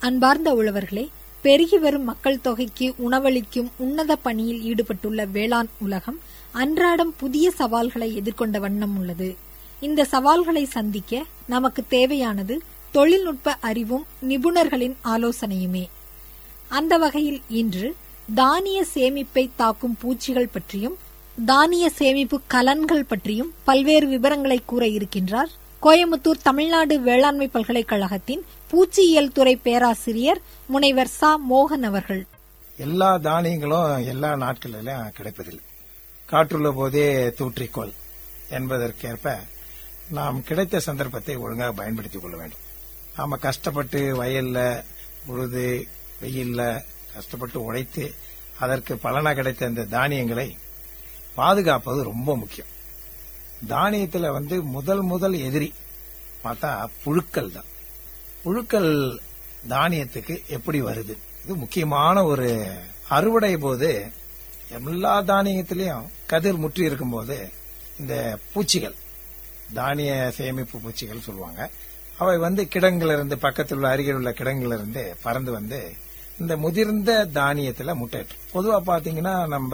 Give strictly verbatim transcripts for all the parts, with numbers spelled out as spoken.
அன்பார்ந்த உழவர்களே, பெருகி வரும் மக்கள் தொகைக்கு உணவளிக்கும் உன்னத பணியில் ஈடுபட்டுள்ள வேளாண் உலகம் அன்றாடம் புதிய சவால்களை எதிர்கொண்ட வண்ணம் உள்ளது. இந்த சவால்களை சந்திக்க நமக்கு தேவையானது தொழில்நுட்ப அறிவும் நிபுணர்களின் ஆலோசனையுமே. அந்த வகையில் இன்று தானிய சேமிப்பை தாக்கும் பூச்சிகள் பற்றியும் தானிய சேமிப்பு கலன்கள் பற்றியும் பல்வேறு விவரங்களை கூற இருக்கின்றார் கோயமுத்தூர் தமிழ்நாடு வேளாண்மை பல்கலைக்கழகத்தின் பூச்சியியல் துறை பேராசிரியர் முனைவர் சா மோகன் அவர்கள். எல்லா தானியங்களும் எல்லா நாட்களிலும் கிடைப்பதில்லை. காற்றுள்ள போதே தூற்றிக்கொள் என்பதற்கேற்ப நாம் கிடைத்த சந்தர்ப்பத்தை ஒழுங்காக பயன்படுத்திக் கொள்ள வேண்டும். நாம கஷ்டப்பட்டு வயல்ல உழுது வெயில்ல கஷ்டப்பட்டு உழைத்து அதற்கு பலனா கிடைத்த இந்த தானியங்களை பாதுகாப்பது ரொம்ப முக்கியம். தானியத்துல வந்து முதல் முதல் எதிரி பார்த்தா புழுக்கள் தான். புழுக்கள் தானியத்துக்கு எப்படி வருது? இது முக்கியமான ஒரு அறுவடை போது எல்லா தானியத்திலையும் கதிர் முற்றி இருக்கும் போது இந்த பூச்சிகள், தானிய சேமிப்பு பூச்சிகள் சொல்லுவாங்க, அவை வந்து கிடங்குல இருந்து பக்கத்தில் உள்ள அருகில் உள்ள கிடங்குல இருந்து பறந்து வந்து இந்த முதிர்ந்த தானியத்துல முட்டையிடும். பொதுவா பாத்தீங்கன்னா நம்ம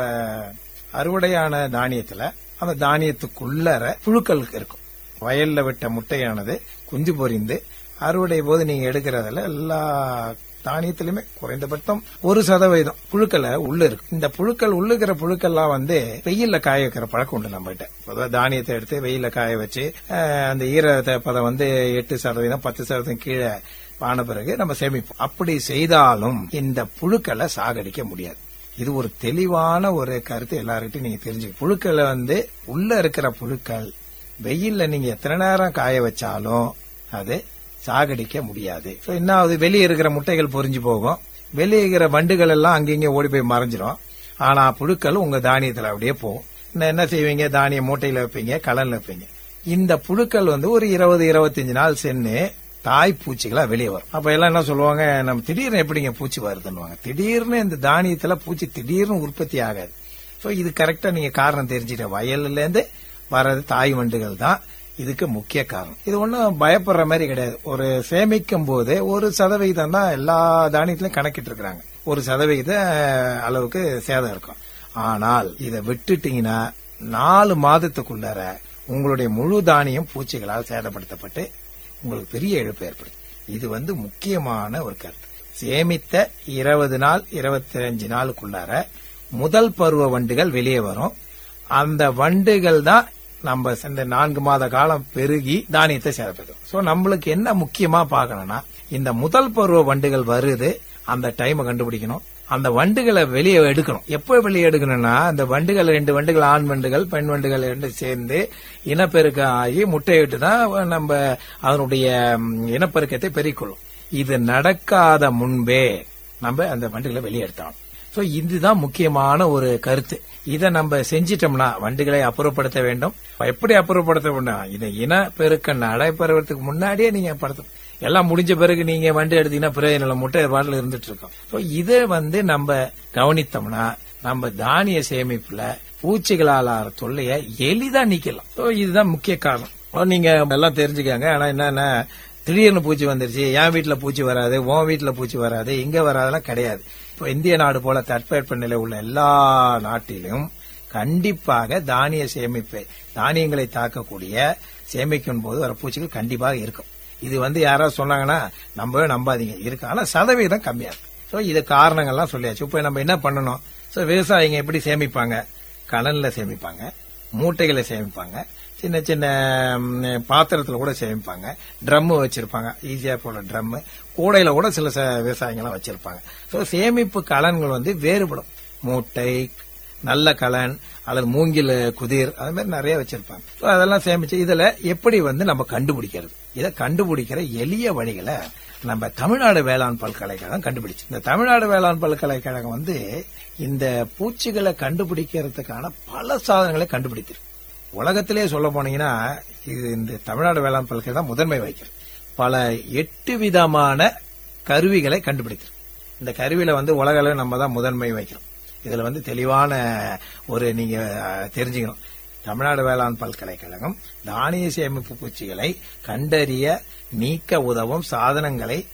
அறுவடையான தானியத்துல அந்த தானியத்துக்குள்ளற புழுக்கள் இருக்கும். வயல்ல விட்ட முட்டையானது குஞ்சு பொரிந்து அறுவடை போது நீங்க எடுக்கிறதுல எல்லா தானியத்திலுமே குறைந்தபட்சம் ஒரு சதவீதம் புழுக்களை உள்ள இருக்கு. இந்த புழுக்கள் உள்ளுக்கிற புழுக்கள்லாம் வந்து வெயில்ல காய வைக்கிற பழக்கம் உண்டு நம்ம கிட்ட. பொதுவாக தானியத்தை எடுத்து வெயில்ல காய வச்சு அந்த ஈர பதம் வந்து எட்டு சதவீதம் பத்து சதவீதம் கீழே ஆன பிறகு நம்ம சேமிப்போம். அப்படி செய்தாலும் இந்த புழுக்களை சாகடிக்க முடியாது. இது ஒரு தெளிவான ஒரு கருத்து எல்லாருக்கிட்டையும் நீங்க தெரிஞ்சுக்க. புழுக்களை வந்து உள்ள இருக்கிற புழுக்கள் வெயில்ல நீங்க எத்தனை நேரம் காய வச்சாலும் அது சாகடிக்க முடியாது. என்ன ஆகுது? வெளியே இருக்கிற முட்டைகள் பொறிஞ்சு போகும், வெளியே இருக்கிற வண்டுகள் எல்லாம் அங்கங்க ஓடி போய் மறைஞ்சிடும். ஆனா புழுக்கள் உங்க தானியத்துல அப்படியே போகும். என்ன செய்வீங்க? தானிய மூட்டையில வைப்பீங்க, கலன்ல வைப்பீங்க. இந்த புழுக்கள் வந்து ஒரு இருபது இருபத்தஞ்சு நாள் சென்று தாய் பூச்சிகளா வெளியே வரும். அப்ப எல்லாம் என்ன சொல்லுவாங்க, நம்ம திடீர்னு எப்படிங்க பூச்சி வருதுன்னு. திடீர்னு இந்த தானியத்துல பூச்சி திடீர்னு உற்பத்தி ஆகாது. சோ இது கரெக்டா நீங்க காரணம் தெரிஞ்சுட்ட. வயல்ல இருந்து வர்றது தாய் வண்டுகள் தான் இதுக்கு முக்கிய காரணம். இது ஒன்னும் பயப்படுற மாதிரி கிடையாது. ஒரு சேமிக்கும் போது ஒரு சதவிகிதம் தான் எல்லா தானியத்திலையும் கணக்கிட்டு இருக்கிறாங்க. ஒரு சதவிகித அளவுக்கு சேதம் இருக்கும். ஆனால் இதை விட்டுட்டீங்கன்னா நாலு மாதத்துக்குள்ளார உங்களுடைய முழு தானியம் பூச்சிகளால் சேதப்படுத்தப்பட்டு உங்களுக்கு பெரிய இழப்பு ஏற்படும். இது வந்து முக்கியமான ஒரு கருத்து. சேமித்த இருபது நாள் இருபத்தி அஞ்சு நாளுக்குள்ளார முதல் பருவ வண்டுகள் வெளியே வரும். அந்த வண்டுகள் தான் நம்ம இந்த நான்கு மாத காலம் பெருகி தானியத்தை சேதப்படுத்தும். சோ நம்மளுக்கு என்ன முக்கியமா பாக்கணும்னா, இந்த முதல் பருவ வண்டுகள் வருது, அந்த டைமை கண்டுபிடிக்கணும். அந்த வண்டுகளை வெளியே எடுக்கணும். எப்போ வெளியே எடுக்கணும்னா, அந்த வண்டுகள் ரெண்டு வண்டுகள், ஆண் வண்டுகள் பெண் வண்டுகள் ரெண்டு சேர்ந்து இனப்பெருக்கம் ஆகி முட்டையிட்டு தான் நம்ம அதனுடைய இனப்பெருக்கத்தை பெருக்கிக்கொள்ளும். இது நடக்காத முன்பே நம்ம அந்த வண்டுகளை வெளியே எடுத்தோம். சோ இதுதான் முக்கியமான ஒரு கருத்து. இதை நம்ம செஞ்சிட்டோம்னா வண்டுகளை அப்புறப்படுத்த வேண்டும். எப்படி அப்புறப்படுத்த வேண்டும்? இதை இனப்பெருக்க நடைபெறுவதற்கு முன்னாடியே நீங்க படுத்தணும். எல்லாம் முடிஞ்ச பிறகு நீங்க வண்டி எடுத்தீங்கன்னா பிரயோஜனம் முட்டை பாட்டில் இருந்துட்டு இருக்கோம். இதை வந்து நம்ம கவனித்தோம்னா நம்ம தானிய சேமிப்புல பூச்சிகளால் தொல்லைய எளிதா நீக்கலாம். இதுதான் முக்கிய காரணம். நீங்க எல்லாம் தெரிஞ்சுக்காங்க. ஆனா என்னன்னா, திடீர்னு பூச்சி வந்துருச்சு, என் வீட்டுல பூச்சி வராது, உன் வீட்டுல பூச்சி வராது, இங்க வராதெல்லாம் கிடையாது. இப்போ இந்திய நாடு போல தட்பவெப்ப நிலை உள்ள எல்லா நாட்டிலும் கண்டிப்பாக தானிய சேமிப்பு, தானியங்களை தாக்கக்கூடிய சேமிக்கும் போது வர பூச்சிகள் கண்டிப்பாக இருக்கும். இது வந்து யாராவது சொன்னாங்கன்னா நம்பவே நம்பாதீங்க, இருக்கு. ஆனா சதவீதம் கம்மியா இருக்கு. சோ இது காரணங்கள்லாம் சொல்லியாச்சு. இப்ப நம்ம என்ன பண்ணணும்? சோ விவசாயிங்க எப்படி சேமிப்பாங்க? கலன்ல சேமிப்பாங்க, மூட்டைகளை சேமிப்பாங்க, சின்ன சின்ன பாத்திரத்துல கூட சேமிப்பாங்க, ட்ரம் வச்சிருப்பாங்க, ஈஸியா போல ட்ரம், கூடையில கூட சில விவசாயிகள் வச்சிருப்பாங்க. சோ சேமிப்பு கலன்கள் வந்து வேறுபடும். மூட்டை, நல்ல கலன் அல்லது மூங்கில் குதிர், அது மாதிரி நிறைய வச்சிருப்பாங்க. அதெல்லாம் சேமிச்சு இதுல எப்படி வந்து நம்ம கண்டுபிடிக்கிறது? இதை கண்டுபிடிக்கிற எளிய வழிகளை நம்ம தமிழ்நாடு வேளாண் பல்கலைக்கழகம் கண்டுபிடிச்சு. இந்த தமிழ்நாடு வேளாண் பல்கலைக்கழகம் வந்து இந்த பூச்சிகளை கண்டுபிடிக்கிறதுக்கான பல சாதனங்களை கண்டுபிடித்திருக்கு. உலகத்திலே சொல்ல போனீங்கன்னா இது இந்த தமிழ்நாடு வேளாண் பல்கலை தான் முதன்மை வகிக்கிறது. பல எட்டு விதமான கருவிகளை கண்டுபிடிக்கிறது. இந்த கருவியில வந்து உலக அளவில் நம்ம தான் முதன்மை வைக்கிறோம். இதுல வந்து தெளிவான ஒரு நீங்க தெரிஞ்சுக்கணும். தமிழ்நாடு வேளாண் பல்கலைக்கழகம் தானிய சேமிப்பு பூச்சிகளை கண்டறிய நீக்க உதவும் சாதனங்களை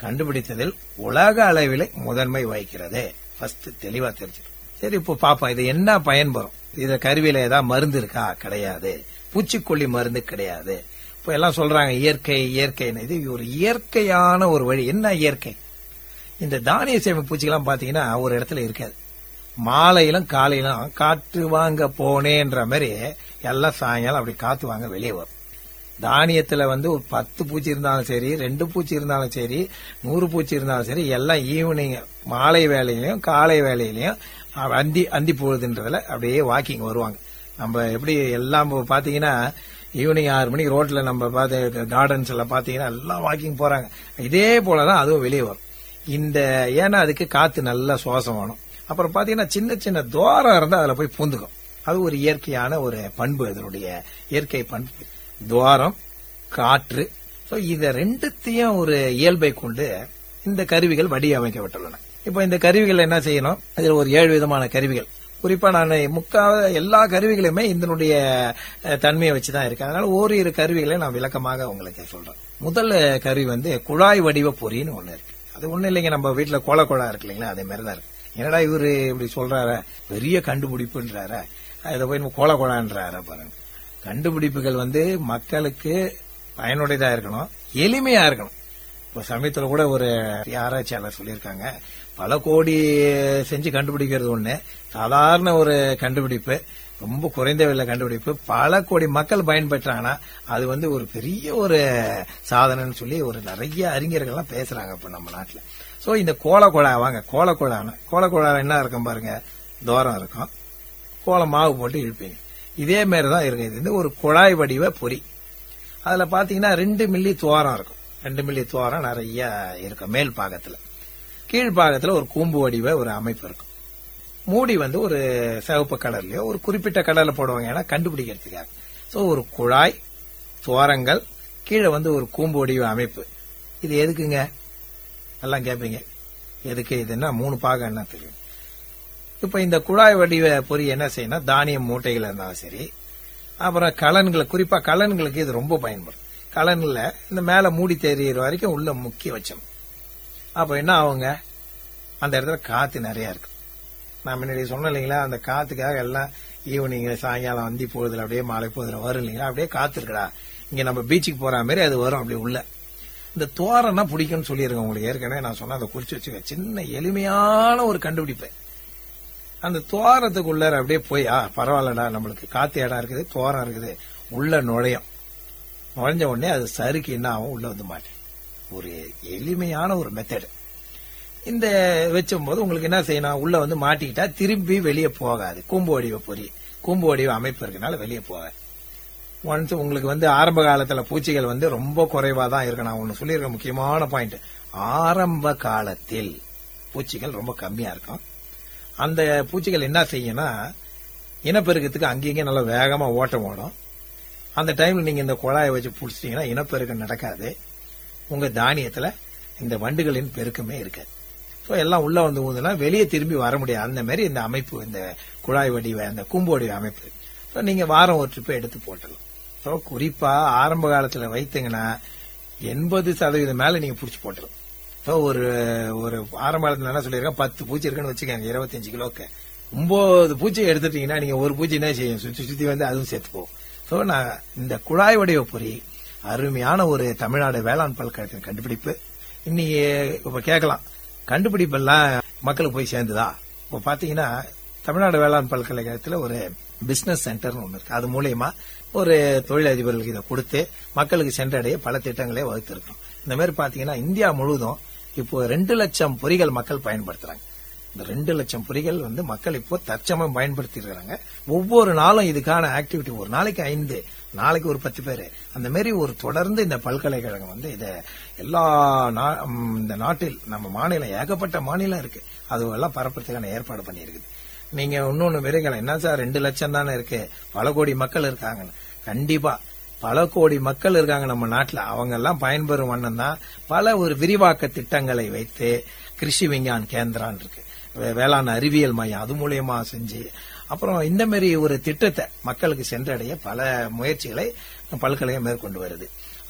கண்டுபிடித்ததில் உலக அளவில் முதன்மை வகிக்கிறது. ஃபர்ஸ்ட் தெளிவா தெரிஞ்சுக்கணும். சரி, இப்போ பாப்போம் இது என்ன பயன்பெறும். இத கருவியில ஏதாவது மருந்து இருக்கா? கிடையாது. பூச்சிக்கொல்லி மருந்து கிடையாது. இப்ப எல்லாம் சொல்றாங்க இயற்கை இயற்கைன்னு. இது ஒரு இயற்கையான ஒரு வழி. என்ன இயற்கை? இந்த தானிய சேமிப்பு பூச்சிகள்லாம் பாத்தீங்கன்னா ஒரு இடத்துல இருக்காது. மாலையிலும் காலையிலும் காற்று வாங்க போனேன்ற மாதிரி எல்லாம் சாயங்காலம் அப்படி காத்து வாங்க வெளியே வரும். தானியத்துல வந்து ஒரு பத்து பூச்சி இருந்தாலும் சரி, ரெண்டு பூச்சி இருந்தாலும் சரி, நூறு பூச்சி இருந்தாலும் சரி, எல்லாம் ஈவினிங் மாலை வேலையிலையும் காலை வேலையிலையும் அந்தி அந்தி பொழுதுன்றதுல அப்படியே வாக்கிங் வருவாங்க. நம்ம எப்படி எல்லாம் பாத்தீங்கன்னா ஈவினிங் ஆறு மணிக்கு ரோட்ல நம்ம பார்த்து கார்டன்ஸ் எல்லாம் பாத்தீங்கன்னா எல்லாம் வாக்கிங் போறாங்க. இதே போலதான் அதுவும் வெளியே வரும். இந்த ஏன்னா அதுக்கு காத்து நல்லா சுவாசம் வேணும். அப்புறம் பாத்தீங்கன்னா சின்ன சின்ன துவாரம் இருந்தா அதுல போய் பூந்துக்கும். அது ஒரு இயற்கையான ஒரு பண்பு, அதனுடைய இயற்கை பண்பு. துவாரம், காற்று. இத ரெண்டுத்தையும் ஒரு இயல்பை கொண்டு இந்த கருவிகள் வடிவமைக்கப்பட்டுள்ளன. இப்ப இந்த கருவிகள் என்ன செய்யணும்? இதுல ஒரு ஏழு விதமான கருவிகள். குறிப்பா நான் முக்கால எல்லா கருவிகளுமே இதனுடைய தன்மையை வச்சுதான் இருக்கு. அதனால ஓரிரு கருவிகளை நான் விளக்கமாக உங்களுக்கு சொல்றேன். முதல் கருவி வந்து குழாய் வடிவ பொறின்னு ஒண்ணு இருக்கு. அது ஒண்ணு இல்லைங்க, நம்ம வீட்டுல கோல குழா இருக்கு இல்லைங்களா, அதே மாதிரிதான் இருக்கு. என்னடா இவரு இப்படி சொல்றாரு, பெரிய கண்டுபிடிப்புன்றாரு, இதை போய் கோல குழான்றாரு பாருங்க. கண்டுபிடிப்புகள் வந்து மக்களுக்கு பயனுடையதா இருக்கணும், எளிமையா இருக்கணும். இப்ப சமயத்துல கூட ஒரு ஆராய்ச்சியாளர் சொல்லியிருக்காங்க, பல கோடி செஞ்சு கண்டுபிடிக்கிறது ஒண்ணு, சாதாரண ஒரு கண்டுபிடிப்பு, ரொம்ப குறைந்த விலை கண்டுபிடிப்பு பல கோடி மக்கள் பயன்பெற்றாங்கன்னா அது வந்து ஒரு பெரிய ஒரு சாதனைன்னு சொல்லி ஒரு நிறைய அறிஞர்கள்லாம் பேசுறாங்க இப்ப நம்ம நாட்டுல. சோ இந்த கோலக்குழா வாங்க, கோலக்குழான கோலக்குழா என்ன இருக்கும் பாருங்க, தூரம் இருக்கும், கோலம் மாவு போட்டு இழுப்பீங்க. இதே மாதிரிதான் இருக்கு. இது வந்து ஒரு குழாய் வடிவ பொறி. அதுல பாத்தீங்கன்னா ரெண்டு மில்லி துவாரம் இருக்கும். ரெண்டு மில்லி துவாரம் நிறைய இருக்கும் மேல் பாகத்துல. கீழ் பாகத்துல ஒரு கூம்பு வடிவ ஒரு அமைப்பு இருக்கும். மூடி வந்து ஒரு சிவப்பு கலர்லயோ ஒரு குறிப்பிட்ட கலர்ல போடுவாங்க, ஏன்னா கண்டுபிடிக்கிறதுக்காக. சோ ஒரு குழாய், துவாரங்கள், கீழே வந்து ஒரு கூம்பு வடிவ அமைப்பு. இது எதுக்குங்க எல்லாம் கேட்பீங்க, எதுக்கு இதுன்னா மூணு பாகம் என்ன தெரியும். இப்ப இந்த குழாய் வடிவ பொறி என்ன செய்யணும், தானியம் மூட்டைகள் இருந்தாலும் சரி, அப்புறம் கலன்களை, குறிப்பா கலன்களுக்கு இது ரொம்ப பயன்படும். கலன்ல இந்த மேல மூடி தெரிகிற வரைக்கும் உள்ள முக்கிய வச்சோம். அப்ப என்ன ஆகுங்க, அந்த இடத்துல காத்து நிறைய இருக்கு. நான் முன்னாடி சொன்னேன் இல்லைங்களா, அந்த காத்துக்காக எல்லாம் ஈவினிங் சாயங்காலம் வந்தி போகுதுல அப்படியே மாலை போகுதுல வரும் இல்லைங்களா, அப்படியே காத்து இருக்குடா. இங்க நம்ம பீச்சுக்கு போற மாதிரி அது வரும் அப்படி உள்ள. இந்த துவாரம்னா பிடிக்கும்னு சொல்லியிருக்கேன் உங்களுக்கு ஏற்கனவே நான் சொன்ன, அதை குறிச்சு வச்சுக்க. சின்ன எளிமையான ஒரு கண்டுபிடிப்பு. அந்த துவாரத்துக்குள்ள அப்படியே போய் ஆ பரவாயில்லடா, நம்மளுக்கு காத்து இடம் இருக்குது, துவாரம் இருக்குது, உள்ள நுழையும். நுழைஞ்ச உடனே அது சறுக்கு என்ன ஆகும், உள்ள வந்து மாட்டேன். ஒரு எளிமையான ஒரு மெத்தடு. இந்த வச்சும் போது உங்களுக்கு என்ன செய்யணும், உள்ள வந்து மாட்டிக்கிட்டா திரும்பி வெளியே போகாது. கூம்பு வடிவ பொறி, கூம்பு வடிவ அமைப்பு இருக்கனால வெளியே போகாது. ஒன்ஸ் உங்களுக்கு வந்து ஆரம்ப காலத்துல பூச்சிகள் வந்து ரொம்ப குறைவா தான் இருக்கு. நான் ஒன்னு சொல்லியிருக்க முக்கியமான பாயிண்ட், ஆரம்ப காலத்தில் பூச்சிகள் ரொம்ப கம்மியா இருக்கும். அந்த பூச்சிகள் என்ன செய்யும்னா, இனப்பெருக்கத்துக்கு அங்கேயும் நல்லா வேகமா ஓட்டம் ஓடும். அந்த டைம்ல நீங்க இந்த குழாயை வச்சு புடிச்சிட்டீங்கன்னா இனப்பெருக்கம் நடக்காது. உங்க தானியத்துல இந்த வண்டுகளின் பெருக்கமே இருக்காது. சோ எல்லாம் உள்ள வந்து ஊதுனா வெளியே திரும்பி வர முடியாது. அந்த மாதிரி இந்த அமைப்பு, இந்த குழாய் வடிவ அந்த கூம்பு வடிவ அமைப்பு. சோ நீங்க வாரம் ஒரு ட்ரிப்பை எடுத்து போட்டலாம். சோ குறிப்பா ஆரம்ப காலத்துல வைத்தீங்கன்னா எண்பது சதவீதம் மேல நீங்க புடிச்சு போட்டலாம். சோ ஒரு ஒரு ஆரம்ப காலத்துல என்ன சொல்லிருக்கேன், பத்து பூச்சி இருக்குன்னு வச்சுக்கோங்க, இருபத்தஞ்சு கிலோக்கு ஒன்பது பூச்சி எடுத்துட்டீங்கன்னா நீங்க ஒரு பூச்சி என்ன செய்யும், சுத்தி சுத்தி வந்து அதுவும் சேர்த்து போகும். சோ நான் இந்த குழாய் வடிவ பொறி அருமையான ஒரு தமிழ்நாடு வேளாண் பல்கலைக்கழக கண்டுபிடிப்பு. இன்னைக்கு இப்ப கேட்கலாம், கண்டுபிடிப்பு எல்லாம் மக்களுக்கு போய் சேர்ந்துதா? இப்ப பாத்தீங்கன்னா தமிழ்நாடு வேளாண் பல்கலைக்கழகத்துல ஒரு பிசினஸ் சென்டர்னு ஒண்ணு இருக்கு. அது மூலியமா ஒரு தொழிலதிபர்களுக்கு இதை கொடுத்து மக்களுக்கு சென்றடைய பல திட்டங்களே வகுத்திருக்கோம். இந்த மாதிரி பாத்தீங்கன்னா இந்தியா முழுவதும் இப்போ ரெண்டு லட்சம் பொறிகள் மக்கள் பயன்படுத்துறாங்க. இந்த ரெண்டு லட்சம் பொறிகள் வந்து மக்கள் இப்போ தற்சமயம் பயன்படுத்தி இருக்காங்க. ஒவ்வொரு நாளும் இதுக்கான ஆக்டிவிட்டி, ஒரு நாளைக்கு ஐந்து, நாளைக்கு ஒரு பத்து பேரு, அந்த மாதிரி ஒரு தொடர்ந்து இந்த பல்கலைக்கழகம் வந்து இத எல்லா இந்த நாட்டில் நம்ம மாநிலம் ஏகப்பட்ட மாநிலம் இருக்கு, அதுவெல்லாம் பரப்புறதுக்கான ஏற்பாடு பண்ணியிருக்குது. நீங்க இன்னொன்னு விரைகள் என்ன சார், ரெண்டு லட்சம் தானே இருக்கு, பல கோடி மக்கள் இருக்காங்கன்னு. கண்டிப்பா பல கோடி மக்கள் இருக்காங்க நம்ம நாட்டுல. அவங்க எல்லாம் பயன்பெறும் வண்ணம் தான் பல ஒரு விரிவாக்க திட்டங்களை வைத்து கிருஷி விஞ்ஞான் கேந்திரான் இருக்கு, வேளாண் அறிவியல் மையம், அது மூலியமா செஞ்சு அப்புறம் இந்த மாதிரி ஒரு திட்டத்தை மக்களுக்கு சென்றடைய பல முயற்சிகளை பல்கலைக்கழகம் மேற்கொண்டு வருது.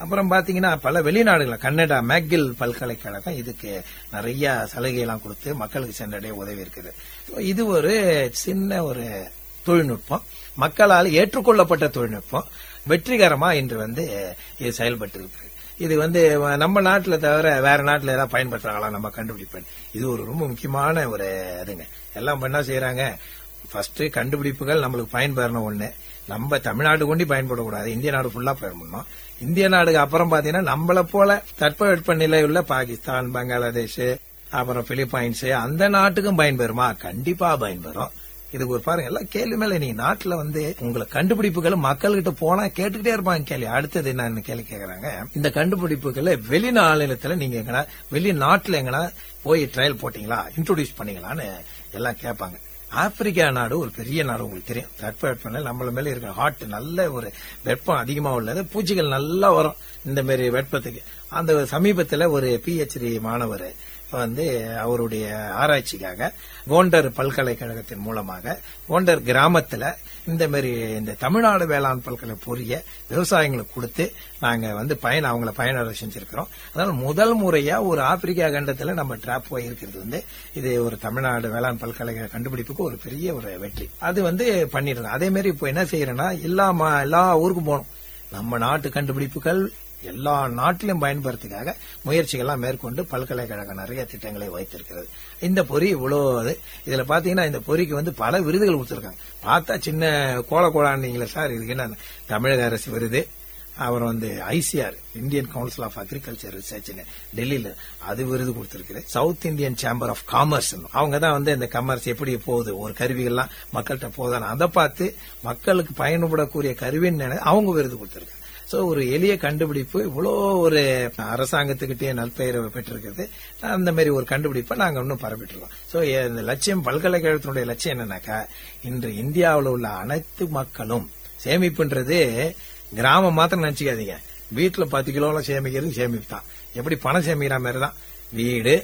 அப்புறம் பாத்தீங்கன்னா பல வெளிநாடுகள் கனடா மேக்கில் பல்கலைக்கழகம் இதுக்கு நிறைய சலுகை எல்லாம் கொடுத்து மக்களுக்கு சென்றடைய உதவி இருக்குது. இது ஒரு சின்ன ஒரு தொழில்நுட்பம், மக்களால் ஏற்றுக்கொள்ளப்பட்ட தொழில்நுட்பம், வெற்றிகரமா இன்று வந்து இது செயல்பட்டு இருக்கு. இது வந்து நம்ம நாட்டுல தவிர வேற நாட்டுல ஏதாவது பயன்படுத்துறாங்களா நம்ம கண்டுபிடிப்பேன். இது ஒரு ரொம்ப முக்கியமான ஒரு இதுங்க. எல்லாம் என்ன செய்யறாங்க, ஃபர்ஸ்ட் கண்டுபிடிப்புகள் நம்மளுக்கு பயன்பெறணும். ஒண்ணு நம்ம தமிழ்நாடு கொண்டு பயன்படக்கூடாது, இந்திய நாடு ஃபுல்லா பயன்படணும். இந்திய நாடுக்கு அப்புறம் பாத்தீங்கன்னா நம்மள போல தட்பவெட்ப நிலை உள்ள பாகிஸ்தான், பங்களாதேஷ், அப்புறம் பிலிப்பைன்ஸ் அந்த நாட்டுக்கும் பயன்பெறுமா? கண்டிப்பா பயன்பெறும். இதுக்கு ஒரு பாருங்க, எல்லாம் கேள்வி மேல நீங்க நாட்டுல வந்து உங்களுக்கு கண்டுபிடிப்புகள் மக்கள்கிட்ட போனா கேட்டுக்கிட்டே இருப்பாங்க கேள்வி. அடுத்தது என்ன கேள்வி கேட்கறாங்க, இந்த கண்டுபிடிப்புகளை வெளிநாளிலத்துல நீங்க எங்கன்னா வெளிநாட்டுல எங்கன்னா போய் ட்ரையல் போட்டீங்களா, இன்ட்ரோடியூஸ் பண்ணீங்களான்னு எல்லாம் கேட்பாங்க. ஆப்பிரிக்கா நாடு ஒரு பெரிய நாடு, உங்களுக்கு தெரியும். தட்பவெட்ப நம்மள மேல இருக்கிற ஹாட் நல்ல ஒரு வெப்பம் அதிகமா உள்ளது, பூச்சிகள் நல்லா வரும் இந்த மாதிரி வெப்பத்துக்கு. அந்த சமீபத்துல ஒரு பிஹெச்டி மாணவர் வந்து அவருடைய ஆராய்ச்சிக்காக கோண்டர் பல்கலைக்கழகத்தின் மூலமாக கோண்டர் கிராமத்துல இந்த மாதிரி இந்த தமிழ்நாடு வேளாண் பல்கலை பொறிய விவசாயிகளுக்கு கொடுத்து நாங்க வந்து பயன் அவங்களை பயனடை செஞ்சிருக்கிறோம். அதனால முதல் முறையா ஒரு ஆப்பிரிக்கா கண்டத்துல நம்ம டிராப் போயிருக்கிறது வந்து இது ஒரு தமிழ்நாடு வேளாண் பல்கலைக்கழக கண்டுபிடிப்புக்கு ஒரு பெரிய ஒரு வெற்றி. அது வந்து பண்ணிடுறோம். அதே மாதிரி இப்போ என்ன செய்யறோம்னா எல்லா எல்லா ஊருக்கும் போகணும். நம்ம நாட்டு கண்டுபிடிப்புகள் எல்லா நாட்டிலும் பயன்படுறதுக்காக முயற்சிகள்லாம் மேற்கொண்டு பல்கலைக்கழகம் நிறைய திட்டங்களை வைத்திருக்கிறது. இந்த பொறி இவ்வளவு இதுல பாத்தீங்கன்னா இந்த பொறிக்கு வந்து பல விருதுகள் கொடுத்திருக்காங்க. பார்த்தா சின்ன கோல கோலான்னீங்களே சார், இதுக்கு என்ன தமிழக அரசு விருது, அப்புறம் வந்து ICR Indian council of agriculture research டெல்லியில அது விருது கொடுத்திருக்கிறது. South Indian chamber of commerce அவங்க தான் வந்து இந்த கமர்ஸ் எப்படி போகுது, ஒரு கருவிகள்லாம் மக்கள்கிட்ட போதான அதை பார்த்து மக்களுக்கு பயன்படக்கூடிய கருவின்னு அவங்க விருது கொடுத்திருக்காங்க. சோ ஒரு எளிய கண்டுபிடிப்பு இவ்வளோ ஒரு அரசாங்கத்துக்கிட்டே நற்பெயரை பெற்றிருக்கிறது. அந்த மாதிரி ஒரு கண்டுபிடிப்பை நாங்க இன்னும் பரப்பிட்டு இருக்கோம். சோ இந்த லட்சியம் பல்கலைக்கழகத்தினுடைய லட்சியம் என்னன்னாக்கா, இன்று இந்தியாவில் உள்ள அனைத்து மக்களும் சேமிப்புன்றது கிராமம் மாத்திரம் நினைச்சுக்காதீங்க, வீட்டுல பத்து கிலோலாம் சேமிக்கிறது சேமிப்பு தான். எப்படி பணம் சேமிக்கிற மாதிரி தான் வீடு,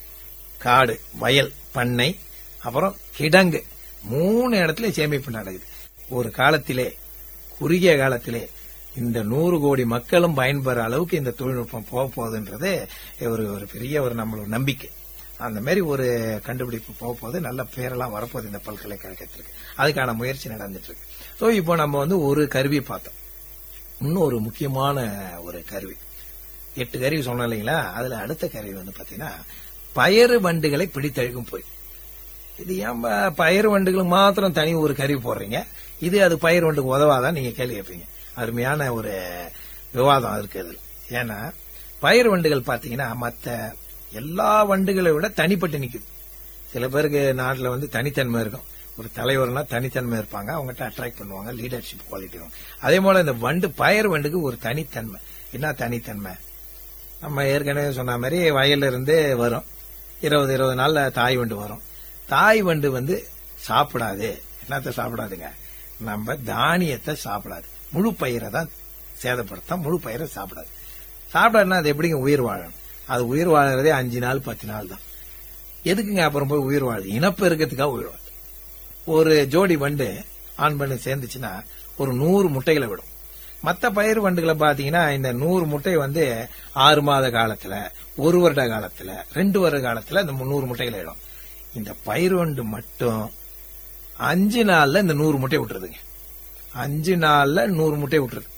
காடு, வயல், பண்ணை, அப்புறம் கிடங்கு, மூணு இடத்துல சேமிப்பு நடக்குது. ஒரு காலத்திலே குறுகிய காலத்திலே இந்த நூறு கோடி மக்களும் பயன்பெற அளவுக்கு இந்த தொழில்நுட்பம் போக போகுதுன்றது ஒரு ஒரு பெரிய ஒரு நம்மளோட நம்பிக்கை. அந்த மாதிரி ஒரு கண்டுபிடிப்பு போக போகுது, நல்ல பேரெல்லாம் வரப்போகுது இந்த பல்கலைக்கழகத்திற்கு. அதுக்கான முயற்சி நடந்துட்டு இருக்கு. ஸோ இப்போ நம்ம வந்து ஒரு கருவி பார்த்தோம், இன்னும் ஒரு முக்கியமான ஒரு கருவி, எட்டு கருவி சொன்னோம் இல்லைங்களா, அதுல அடுத்த கருவி வந்து பாத்தீங்கன்னா பயறு வண்டுகளை பிடித்தழுகும் பொறி. இது ஏன் பயிர் வண்டுகளுக்கு மாத்திரம் தனி ஒரு கருவி போடுறீங்க, இது அது பயிர் வண்டுக்கு உதவாதான் நீங்க கேள்வி கேட்பீங்க. அருமையான ஒரு விவாதம் இருக்கு அதுல. ஏன்னா பயிர் வண்டுகள் பாத்தீங்கன்னா மற்ற எல்லா வண்டுகளை விட தனிப்பட்டு நிக்குது. சில பேருக்கு நாட்டுல வந்து தனித்தன்மை இருக்கும், ஒரு தலைவர்னா தனித்தன்மை இருப்பாங்க, அவங்ககிட்ட அட்ராக்ட் பண்ணுவாங்க, லீடர்ஷிப் குவாலிட்டி. அதே போல இந்த வண்டு பயிர் வண்டுக்கு ஒரு தனித்தன்மை. என்ன தனித்தன்மை? நம்ம ஏற்கனவே சொன்ன மாதிரி வயல்ல இருந்து வரும், இருபது இருபது நாள்ல தாய் வண்டு வரும். தாய் வண்டு வந்து சாப்பிடாது. என்னத்த சாப்பிடாதுங்க, நம்ம தானியத்தை சாப்பிடாது, முழு பயிரை தான் சேதப்படுத்த, முழு பயிரை சாப்பிடாது. சாப்பிடாதுன்னா அது எப்படிங்க உயிர் வாழணும்? அது உயிர் வாழறதே அஞ்சு நாள் பத்து நாள் தான். எதுக்குங்க அப்புறம் போய் உயிர் வாழுது? இனப்பெருக்கத்துக்காக உயிர் வாழுது. ஒரு ஜோடி வண்டு ஆண் பண்ணி சேர்ந்துச்சுன்னா ஒரு நூறு முட்டைகளை விடும். மற்ற பயிர் வண்டுகளை பாத்தீங்கன்னா இந்த நூறு முட்டை வந்து ஆறு மாத காலத்துல, ஒரு வருட காலத்துல, ரெண்டு வருட காலத்துல இந்த நூறு முட்டைகளை இடும். இந்த பயிர் வண்டு மட்டும் அஞ்சு நாள்ல இந்த நூறு முட்டை விட்டுருதுங்க. அஞ்சு நாள்ல நூறு முட்டை விட்டுருது.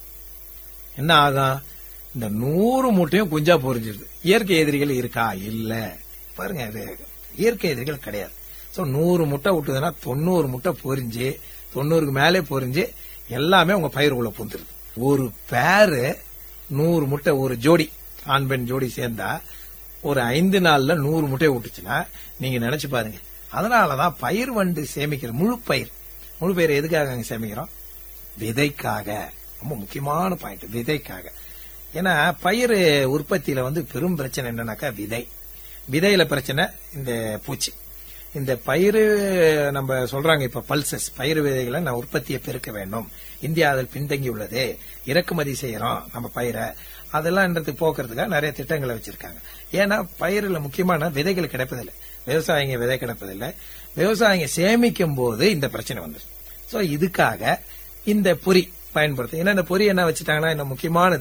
என்ன ஆகும்? இந்த நூறு முட்டையும் குஞ்சா பொரிஞ்சிருது. இயற்கை எதிரிகள் இருக்கா? இல்ல. பாருங்க, இது இயற்கை எதிரிகள் கிடையாது. சோ நூறு முட்டை விட்டுதுன்னா தொண்ணூறு முட்டை பொரிஞ்சு, தொண்ணூறுக்கு மேலே பொரிஞ்சு எல்லாமே உங்க பயிருக்குள்ள புந்துருது. ஒரு பேரு நூறு முட்டை, ஒரு ஜோடி ஆண் பெண் ஜோடி சேர்ந்தா ஒரு ஐந்து நாள்ல நூறு முட்டையை விட்டுச்சுன்னா நீங்க நினைச்சு பாருங்க. அதனாலதான் பயிர் வண்டு சேமிக்கிற முழு பயிர், முழு பயிர் எதுக்காக அங்க சேமிக்கிறோம்? விதைக்காக. ரொம்ப முக்கியமான பாயிண்ட், விதைக்காக. ஏன்னா பயிர் உற்பத்தியில வந்து பெரும் பிரச்சனை என்னன்னாக்கா விதை. விதையில பிரச்சனை இந்த பூச்சி. இந்த பயிர் நம்ம சொல்றாங்க இப்ப பல்சஸ், பயிர் விதைகளை நான் உற்பத்தியை பெருக்க வேண்டும், இந்தியா அதில் பின்தங்கி உள்ளது, இறக்குமதி செய்யறோம் நம்ம பயிரை, அதெல்லாம் போக்குறதுக்காக நிறைய திட்டங்களை வச்சிருக்காங்க. ஏன்னா பயிரில் முக்கியமான விதைகள் கிடைப்பதில்லை, விவசாயிங்க விதை கிடைப்பதில்லை, விவசாயிங்க சேமிக்கும் போது இந்த பிரச்சனை வந்துடும். சோ இதுக்காக இந்த பொறி பயன்படுத்தும். ஏன்னா இந்த பொறி என்ன வச்சுட்டாங்கன்னா, இந்த முக்கியமானது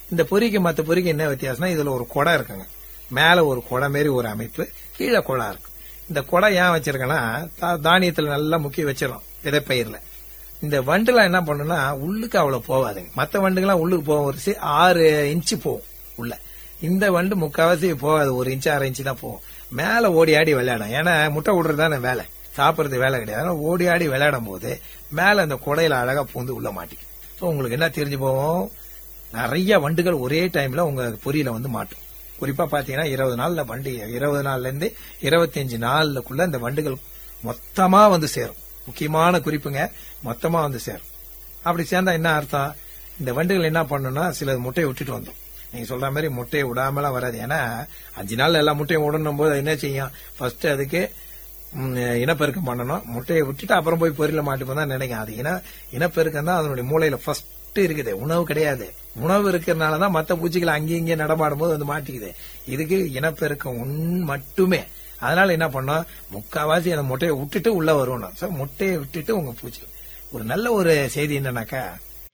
இந்த பொறிக்கு மற்ற பொறிக்கு என்ன வித்தியாசம்னா இதுல ஒரு குடம் இருக்குங்க. மேல ஒரு குடம் மாரி ஒரு அமைப்பு, கீழே குடம் இருக்கு. இந்த குடம் ஏன் வச்சிருக்கேன்னா தானியத்துல நல்லா முக்கிய வச்சிடறோம் விதைப்பயிர்ல. இந்த வண்டுலாம் என்ன பண்ணுன்னா உள்ளுக்கு அவ்வளவு போவாதுங்க. மற்ற வண்டுகள்லாம் உள்ளுக்கு போகும், ஒரு ஆறு இன்ச்சு போகும் உள்ள. இந்த வண்டு முக்காவாசி போகாது, ஒரு இன்ச்சு அரை இன்ச்சு தான் போகும். மேல ஓடி ஆடி விளையாடும். ஏன்னா முட்டை விடுறதுதானே வேலை, சாப்பிடுறது வேலை கிடையாது. அதனால ஓடி ஆடி விளையாடும் போது மேல அந்த குடையில அழகா பூந்து உள்ள மாட்டிக்கும். ஸோ உங்களுக்கு என்ன தெரிஞ்சு போவோம், நிறைய வண்டுகள் ஒரே டைம்ல உங்க பொரியில வந்து மாட்டும். குறிப்பா பாத்தீங்கன்னா இருபது நாள்ல வண்டு இருபது நாள்ல இருந்து இருபத்தி அஞ்சு நாளுக்குள்ள இந்த வண்டுகள் மொத்தமா வந்து சேரும். முக்கியமான குறிப்புங்க, மொத்தமா வந்து சேரும். அப்படி சேர்ந்தா என்ன அர்த்தம், இந்த வண்டுகள் என்ன பண்ணும்னா சில முட்டையை விட்டுட்டு வந்தோம். நீங்க சொல்ற மாதிரி முட்டையை விடாமலாம் வராது. ஏன்னா அஞ்சு நாள் எல்லா முட்டையும் விடணும் போது என்ன செய்யும், ஃபர்ஸ்ட் அதுக்கு இனப்பெருக்கம் பண்ணணும். முட்டையை விட்டுட்டு அப்புறம் போய் பொரியல மாட்டுப்போம் தான் நினைக்கும். அது இன இனப்பெருக்கம் தான் அதனுடைய மூளையில ஃபர்ஸ்ட் இருக்குது, உணவு கிடையாது. உணவு இருக்கிறதுனாலதான் மற்ற பூச்சிகள் அங்கேயும் இங்கே நடமாடும் போது வந்து மாட்டிக்குது. இதுக்கு இனப்பெருக்கம் உன் மட்டுமே. அதனால என்ன பண்ணோம், முக்காவாசி அந்த முட்டையை விட்டுட்டு உள்ள வருவோம். சோ முட்டையை விட்டுட்டு உங்க பூச்சி. ஒரு நல்ல ஒரு செய்தி என்னன்னாக்கா,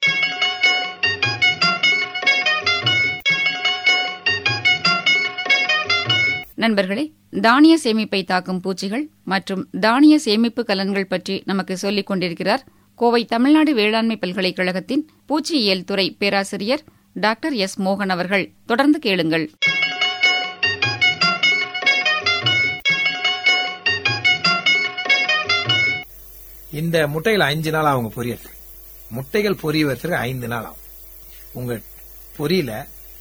நண்பர்களே, தானிய சேமிப்பை தாக்கும் பூச்சிகள் மற்றும் தானிய சேமிப்பு கலன்கள் பற்றி நமக்கு சொல்லிக் கொண்டிருக்கிறார் கோவை தமிழ்நாடு வேளாண்மை பல்கலைக்கழகத்தின் பூச்சியியல் துறை பேராசிரியர் டாக்டர் எஸ் மோகன் அவர்கள். தொடர்ந்து கேளுங்கள். இந்த முட்டைகள் அஞ்சு நாள் அவங்க பொரியறது. முட்டைகள் பொரியறதுக்கு ஐந்து நாள் ஆகும். உங்க பொரியல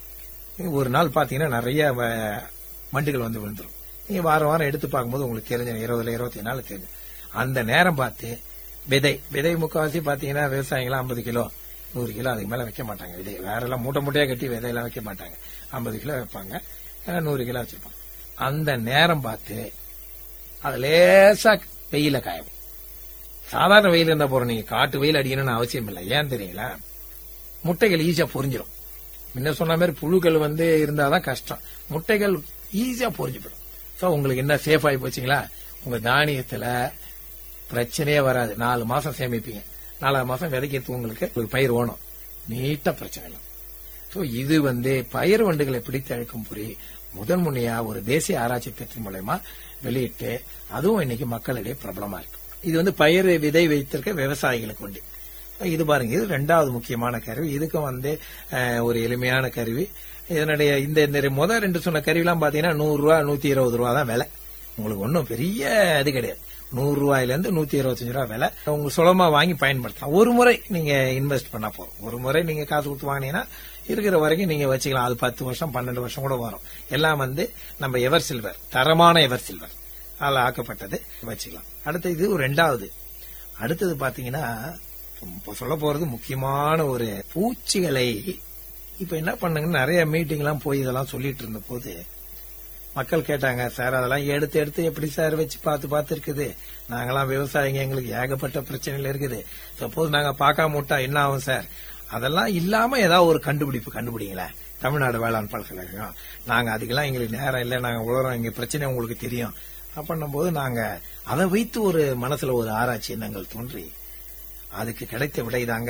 ஒரு நாள் பாத்தீங்கன்னா நிறைய வண்டுகள் வந்து விழுந்துரும். நீங்க வாரம் வாரம் எடுத்து பார்க்கும்போது உங்களுக்கு தெரிஞ்ச இருபதுல இருபத்தி நாலு தெரிஞ்சு அந்த நேரம் பார்த்து விதை விதை முக்கால்வாசி பாத்தீங்கன்னா விவசாயிகள் ஐம்பது கிலோ நூறு கிலோ அதுக்கு மேல வைக்க மாட்டாங்க. விதை வேற எல்லாம் மூட்டை மூட்டையா கட்டி விதையெல்லாம் வைக்க மாட்டாங்க. ஐம்பது கிலோ வைப்பாங்க, நூறு கிலோ வச்சிருப்பாங்க. அந்த நேரம் பார்த்து அது லேசா வெயில காயும். சாதாரண வெயில் இருந்தா போறோம், நீங்க காட்டு வெயில் அடிக்கணும்னு அவசியம் இல்லை. ஏன் தெரியுங்களா, முட்டைகள் ஈஸியா பொரிஞ்சிடும். முன்ன சொன்ன மாதிரி புழுக்கள் வந்து இருந்தாதான் கஷ்டம். முட்டைகள் ஈஸியா பொரிஞ்சு போயிடும். சோ உங்களுக்கு என்ன சேஃப் ஆகி போச்சுங்களா, உங்க தானியத்துல பிரச்சனையே வராது. நாலு மாசம் சேமிப்பீங்க, நாலாவது மாசம் விதைக்கிறது உங்களுக்கு ஒரு பயிர் ஓணும், நீட்டா பிரச்சனை இல்லை. சோ இது வந்து பயிர் வண்டுகளை பிடித்து அழைக்கும் பொறி முதன் முன்னையா ஒரு தேசிய ஆராய்ச்சி திட்டத்தின் மூலமா வெளியிட்டு அதுவும் இன்னைக்கு மக்களிடையே பிரபலமா இருக்கு. இது வந்து பயிர் விதை வைத்திருக்க விவசாயிகளுக்கு உண்டு. இது பாருங்க, இது ரெண்டாவது முக்கியமான கருவி. இதுக்கும் வந்து ஒரு எளிமையான கருவி. இதனுடைய இந்த முதல் ரெண்டு சொன்ன கருவிலாம் பாத்தீங்கன்னா நூறு ரூபா நூத்தி இருபது ரூபா தான் விலை. உங்களுக்கு ஒன்னும் பெரிய இது கிடையாது. நூறு ரூபாயில இருந்து நூத்தி இருபத்தஞ்சு ரூபா விலை. உங்களுக்கு சுலமா வாங்கி பயன்படுத்தலாம். ஒரு முறை நீங்க இன்வெஸ்ட் பண்ணா போறோம். ஒரு முறை நீங்க காசு கொடுத்து வாங்கினீங்கன்னா இருக்கிற வரைக்கும் நீங்க வச்சுக்கலாம். அது பத்து வருஷம் பன்னெண்டு வருஷம் கூட வரும். எல்லாம் வந்து நம்ம எவர் சில்வர், தரமான எவர் சில்வர் அதில் ஆக்கப்பட்டது வச்சுக்கலாம். அடுத்து இது ஒரு ரெண்டாவது. அடுத்தது பாத்தீங்கன்னா சொல்ல போறது முக்கியமான ஒரு பூச்சிகளை. இப்ப என்ன பண்ணுங்கன்னு நிறைய மீட்டிங் எல்லாம் போய் இதெல்லாம் சொல்லிட்டு இருந்த போது மக்கள் கேட்டாங்க, சார் அதெல்லாம் எடுத்து எடுத்து எப்படி சார் வச்சு பார்த்து பார்த்து இருக்குது, நாங்கெல்லாம் விவசாயிங்க, எங்களுக்கு ஏகப்பட்ட பிரச்சனைகள் இருக்குது, சப்போஸ் நாங்க பார்க்காம விட்டா என்ன ஆகும் சார், அதெல்லாம் இல்லாம ஏதாவது ஒரு கண்டுபிடிப்பு கண்டுபிடிங்களேன். தமிழ்நாடு வேளாண் பல்கலைக்கழகம் நாங்க அதுக்கெல்லாம் எங்களுக்கு நேரம் இல்லை, நாங்க உலகம், எங்க பிரச்சனை உங்களுக்கு தெரியும் அப்படின்னும் போது நாங்க அதை வைத்து ஒரு மனசுல ஒரு ஆராய்ச்சி எண்ணங்கள் தோன்றி அதுக்கு கிடைத்த விடைதாங்க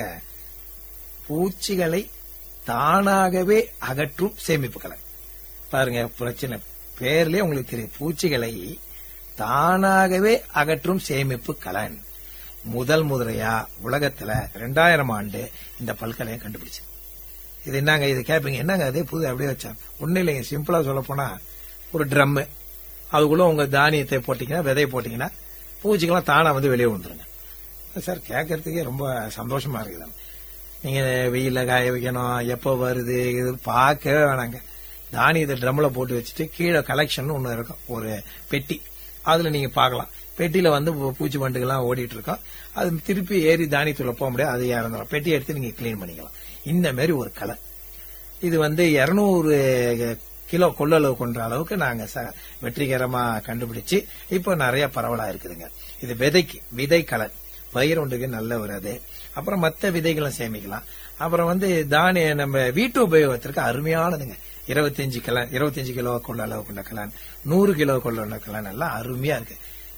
பூச்சிகளை தானாகவே அகற்றும் சேமிப்பு கலன். பாருங்க, பிரச்சனை பேர்லயே உங்களுக்கு தெரியும், பூச்சிகளை தானாகவே அகற்றும் சேமிப்பு கலன். முதல் முறையா உலகத்துல ரெண்டாயிரம் ஆண்டு இந்த பல்கலையை கண்டுபிடிச்சு. இது என்னங்க இது கேட்பீங்க, என்னங்க அதே புது அப்படியே வச்சாங்க. ஒன்னும் இல்லைங்க, சிம்பிளா சொல்ல போனா ஒரு ட்ரம், அதுக்குள்ள உங்க தானியத்தை போட்டீங்கன்னா, விதையை போட்டீங்கன்னா பூச்சிக்கெல்லாம் தானா வந்து வெளியே வந்துருங்க. சார் கேட்கறதுக்கே ரொம்ப சந்தோஷமா இருக்குது. நீங்க வெயில காய வைக்கணும், எப்ப வருது இது பார்க்கவே வேணாங்க. தானியத்தை ட்ரம்ல போட்டு வச்சுட்டு கீழே கலெக்ஷன் ஒண்ணு இருக்கும், ஒரு பெட்டி, அதுல நீங்க பாக்கலாம். பெட்டியில வந்து பூச்சி வண்டுகள்லாம் ஓடிட்டு இருக்கோம். அது திருப்பி ஏறி தானியத்துல போக முடியாது, அது இறந்துடும். பெட்டி எடுத்து நீங்க கிளீன் பண்ணிக்கலாம். இந்த மாதிரி ஒரு கலர். இது வந்து இருநூறு கிலோ கொள்ளளவு கொண்ட அளவுக்கு நாங்க வெற்றிகரமா கண்டுபிடிச்சு இப்போ நிறைய பரவலா இருக்குதுங்க. இது விதைக்கு விதை கலர், பயிர் ஒன்றுக்கு நல்ல ஒரு அது. அப்புறம் மற்ற விதைகளும் சேமிக்கலாம். அப்புறம் வந்து தானிய நம்ம வீட்டு உபயோகத்திற்கு அருமையானதுங்க. இருபத்தஞ்சு கலன் இருபத்தஞ்சு கிலோ கொள்ள அளவு கொண்ட கலன், நூறு கிலோ கொள்ள கலன் எல்லாம் அருமையா இருக்கு.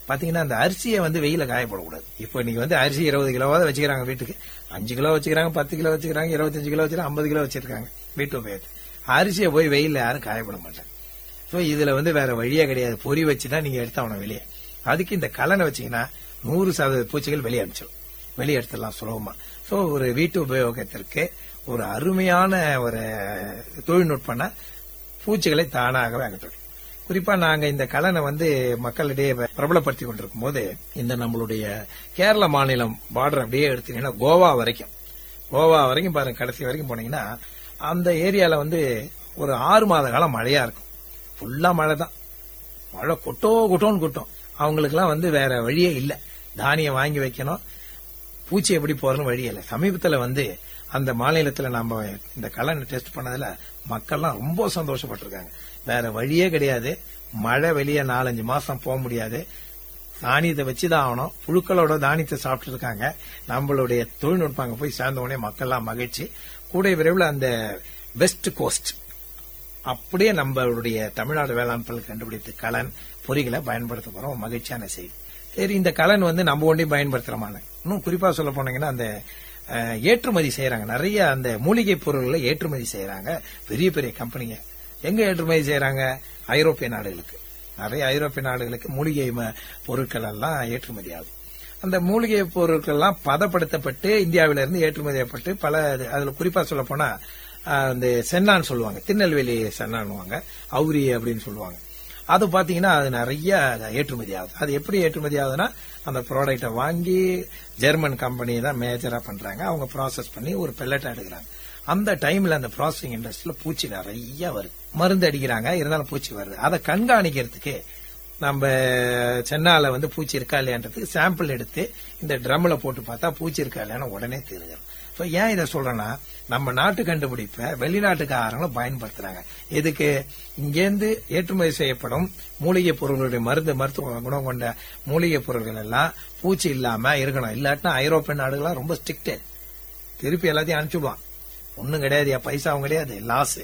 பாத்தீங்கன்னா அந்த அரிசியை வந்து வெயில காயப்படக்கூடாது. இப்போ நீங்க வந்து அரிசி இருபது கிலோவாவது வச்சுக்கிறாங்க வீட்டுக்கு, அஞ்சு கிலோ வச்சுக்கிறாங்க, பத்து கிலோ வச்சுக்கிறாங்க, இருபத்தஞ்சு கிலோ வச்சுக்கிறாங்க, ஐம்பது கிலோ வச்சிருக்காங்க வீட்டு உபயோகத்தை. அரிசியை போய் வெயில யாரும் காயப்பட மாட்டாங்க. சோ இதுல வந்து வேற வழியே கிடையாது, பொறி வச்சுதான் நீங்க எடுத்தாகணும் வெளியே. அதுக்கு இந்த கலனை வச்சீங்கன்னா நூறு சதவீத பூச்சிகள் வெளியே அனுப்பிச்சிடும், வெளியே எடுத்துடலாம் சுலபமா. சோ ஒரு வீட்டு உபயோகத்திற்கு ஒரு அருமையான ஒரு தொழில்நுட்பம்னா பூச்சிகளை தானாகவே அகற்றும். குறிப்பா நாங்க இந்த கலனை வந்து மக்களிடையே பிரபலப்படுத்தி கொண்டிருக்கும் போது இந்த நம்மளுடைய கேரள மாநிலம் பார்டர் அப்படியே எடுத்தீங்கன்னா கோவா வரைக்கும், கோவா வரைக்கும் பாருங்க, கடைசி வரைக்கும் போனீங்கன்னா அந்த ஏரியால வந்து ஒரு ஆறு மாத காலம் மழையா இருக்கும். ஃபுல்லா மழை தான், மழை கொட்டோ கொட்டோன்னு கொட்டும். அவங்களுக்கு எல்லாம் வந்து வேற வழியே இல்ல, தானியம் வாங்கி வைக்கணும், பூச்சி எப்படி போறதுன்னு வழி இல்லை. சமீபத்துல வந்து அந்த மாநிலத்துல நம்ம இந்த கலனை டெஸ்ட் பண்ணதுல மக்கள்லாம் ரொம்ப சந்தோஷப்பட்டிருக்காங்க. வேற வழியே கிடையாது, மழை வெளியே நாலஞ்சு மாசம் போக முடியாது, தானியத்தை வச்சுதான் ஆகணும். புழுக்களோட தானியத்தை சாப்பிட்டு இருக்காங்க. நம்மளுடைய தொழில்நுட்பம் அங்க போய் சேர்ந்த உடனே மக்கள்லாம் மகிழ்ச்சி. கூடிய விரைவில் அந்த வெஸ்ட் கோஸ்ட் அப்படியே நம்மளுடைய தமிழ்நாடு வேளாண் பல் கண்டுபிடித்து கலன் பொறிகளை பயன்படுத்த போறோம். மகிழ்ச்சியான செய்தி. சரி, இந்த கலன் வந்து நம்ம ஒன்றையும் பயன்படுத்துறமான, இன்னும் குறிப்பா சொல்ல போனீங்கன்னா அந்த ஏற்றுமதி செய்யறாங்க, நிறைய அந்த மூலிகை பொருள்களை ஏற்றுமதி செய்யறாங்க பெரிய பெரிய கம்பெனிங்க. எங்க ஏற்றுமதி செய்யறாங்க? ஐரோப்பிய நாடுகளுக்கு. நிறைய ஐரோப்பிய நாடுகளுக்கு மூலிகை பொருட்கள் எல்லாம் ஏற்றுமதி ஆகுது. அந்த மூலிகை பொருட்கள் எல்லாம் பதப்படுத்தப்பட்டு இந்தியாவிலிருந்து ஏற்றுமதியப்பட்டு பல, அதுல குறிப்பா சொல்ல போனா அந்த சென்னான்னு சொல்லுவாங்க, திருநெல்வேலி சென்னான்னுவாங்க, அவுரி அப்படின்னு சொல்லுவாங்க. அது பாத்தீங்கன்னா அது நிறைய ஏற்றுமதி ஆகுது. அது எப்படி ஏற்றுமதி ஆகுதுன்னா அந்த ப்ராடக்டை வாங்கி ஜெர்மன் கம்பெனி தான் மேஜரா பண்றாங்க. அவங்க ப்ராசஸ் பண்ணி ஒரு பெல்லட்டா எடுக்கிறாங்க. அந்த டைம்ல அந்த ப்ராசஸிங் இண்டஸ்ட்ரியில பூச்சி நிறைய வருது, மருந்து அடிக்கிறாங்க, இருந்தாலும் பூச்சி வருது. அதை கண்காணிக்கிறதுக்கு நம்ம சென்னால வந்து பூச்சி இருக்கா இல்லையான்றதுக்கு சாம்பிள் எடுத்து இந்த ட்ரம்ல போட்டு பார்த்தா பூச்சி இருக்கா இல்லையான்னு உடனே தெரிஞ்சிடும். சோ ஏன் இதை சொல்றேன்னா, நம்ம நாட்டு கண்டுபிடிப்பை வெளிநாட்டுக்காரங்களும் பயன்படுத்துறாங்க. இதுக்கு இங்கேருந்து ஏற்றுமதி செய்யப்படும் மூலிகை பொருட்களுடைய மருந்து மருத்துவ குணம் கொண்ட மூலிகை பொருட்கள் எல்லாம் பூச்சி இல்லாம இருக்கணும். இல்லாட்டினா ஐரோப்பிய நாடுகள்லாம் ரொம்ப ஸ்ட்ரிக்ட், திருப்பி எல்லாத்தையும் அனுப்பிச்சுடுவான். ஒன்னும் கிடையாது, பைசாவும் கிடையாது, லாஸ்,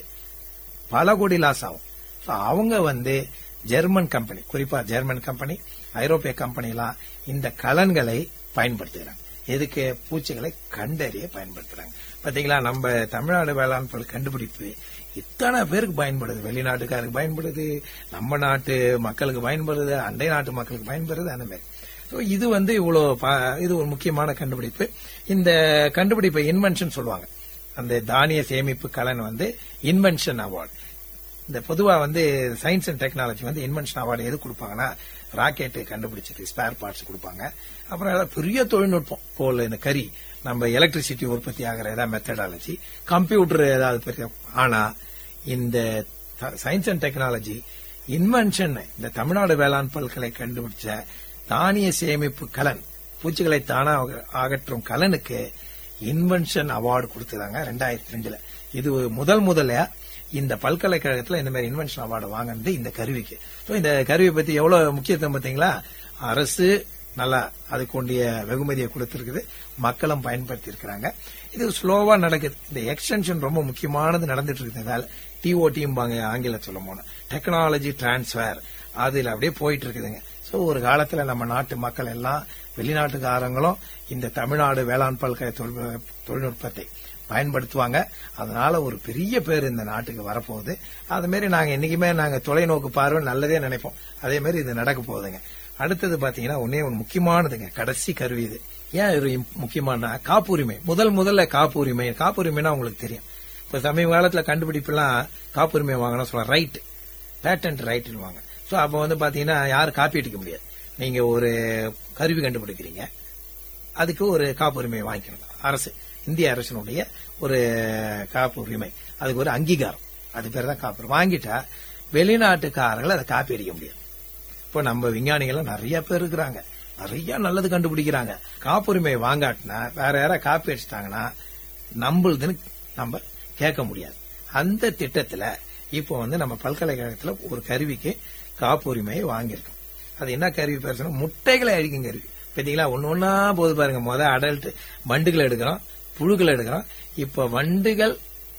பல கோடி லாஸ் ஆகும். அவங்க வந்து ஜெர்மன் கம்பெனி, குறிப்பா ஜெர்மன் கம்பெனி, ஐரோப்பிய கம்பெனி எல்லாம் இந்த கலன்களை பயன்படுத்துகிறாங்க. எதுக்கு? பூச்சிகளை கண்டறிய பயன்படுத்துறாங்க. பாத்தீங்களா, நம்ம தமிழ்நாடு வேளாண் பொருள் கண்டுபிடிப்பு இத்தனை பேருக்கு பயன்படுது. வெளிநாட்டுக்காருக்கு பயன்படுது, நம்ம நாட்டு மக்களுக்கு பயன்படுது, அண்டை நாட்டு மக்களுக்கு பயன்படுது. அந்த மாதிரி இது வந்து இவ்வளவு, இது ஒரு முக்கியமான கண்டுபிடிப்பு. இந்த கண்டுபிடிப்பை இன்வென்ஷன் சொல்லுவாங்க. அந்த தானிய சேமிப்பு கலன் வந்து இன்வென்ஷன் அவார்டு. இந்த பொதுவா வந்து சயின்ஸ் அண்ட் டெக்னாலஜி வந்து இன்வென்ஷன் அவார்டு எது கொடுப்பாங்கன்னா, ராக்கெட் கண்டுபிடிச்சது ஸ்பேர் பார்ட்ஸ் கொடுப்பாங்க. அப்புறம் பெரிய தொழில்நுட்பம் போல இந்த கறி, நம்ம எலக்ட்ரிசிட்டி உற்பத்தி ஆகிற ஏதாவது மெத்தடாலஜி, கம்ப்யூட்டர் ஏதாவது பெரிய. ஆனா இந்த சயின்ஸ் அண்ட் டெக்னாலஜி இன்வென்ஷன், இந்த தமிழ்நாடு வேளாண் பல்கலை கண்டுபிடிச்ச தானிய சேமிப்பு கலன், பூச்சிகளை தானா அகற்றும் கலனுக்கு இன்வென்ஷன் அவார்டு கொடுத்துருக்காங்க ரெண்டாயிரத்தி ரெண்டுல. இது முதல் முதல்ல இந்த பல்கலைக்கழகத்துல இந்த மாதிரி இன்வென்ஷன் அவார்டு வாங்கினது இந்த கருவிக்கு. இந்த கருவியை பத்தி எவ்வளவு முக்கியத்துவம் பார்த்தீங்களா? அரசு நல்லா அதுக்குண்டிய வெகுமதியை கொடுத்திருக்குது, மக்களும் பயன்படுத்தி இருக்கிறாங்க. இது ஸ்லோவா நடக்குது. இந்த எக்ஸ்டென்ஷன் ரொம்ப முக்கியமானது நடந்துட்டு இருக்கிறதால டிஓடிம்பாங்க ஆங்கில சொல்ல போன டெக்னாலஜி டிரான்ஸ்பர், அதுல அப்படியே போயிட்டு இருக்குதுங்க. சோ ஒரு காலத்துல நம்ம நாட்டு மக்கள் எல்லாம், வெளிநாட்டுக்காரங்களும் இந்த தமிழ்நாடு வேளாண் பல்கலை தொழில்நுட்பத்தை பயன்படுத்துவாங்க. அதனால ஒரு பெரிய பேர் இந்த நாட்டுக்கு வரப்போகுது. அது மாதிரி நாங்க என்னைக்குமே நாங்க தொலைநோக்கு பார்வை நல்லதே நினைப்போம். அதே மாதிரி இது நடக்க போகுதுங்க. அடுத்தது பாத்தீங்கன்னா ஒன்னே ஒரு முக்கியமானதுங்க, கடைசி கருவி இது. ஏன் இது முக்கியமான? காப்புரிமை. முதல் முதல்ல காப்புரிமை, காப்புரிமைனா உங்களுக்கு தெரியும். இப்ப சமீப காலத்துல கண்டுபிடிப்பு எல்லாம் காப்புரிமை வாங்கணும் சொல்ல, ரைட், பேட்டன்ட் ரைட்னுவாங்க. சோ அப்ப வந்து பாத்தீங்கன்னா யாரும் காப்பி அடிக்க முடியாது. நீங்க ஒரு கருவி கண்டுபிடிக்கிறீங்க, அதுக்கு ஒரு காப்புரிமை வாங்கிக்கணும். அரசு, இந்திய அரசினுடைய ஒரு காப்புரிமை, அதுக்கு ஒரு அங்கீகாரம், அது பேர் தான் காப்புரிமை. வாங்கிட்டா வெளிநாட்டுக்காரர்கள் அதை காப்பி அடிக்க முடியாது. இப்போ நம்ம விஞ்ஞானிகள் நிறைய பேர் இருக்கிறாங்க, நிறைய நல்லது கண்டுபிடிக்கிறாங்க. காப்புரிமை வாங்காட்டினா வேற யாரா காப்பி அடிச்சிட்டாங்கன்னா நம்மளுதுன்னு நம்ம கேட்க முடியாது. அந்த திட்டத்துல இப்போ வந்து நம்ம பல்கலைக்கழகத்துல ஒரு கருவிக்கு காப்புரிமையை வாங்கியிருக்கோம். அது என்ன கருவி பேர் சொன்னா, முட்டைகளை அழிக்கும் கருவி. பாத்தீங்களா, ஒன்னு ஒன்னா போது பாருங்க. முதல் அடல்ட் வண்டுகளை எடுக்கிறோம், புழுக்களை எடுக்கிறோம், இப்ப வண்டுகள்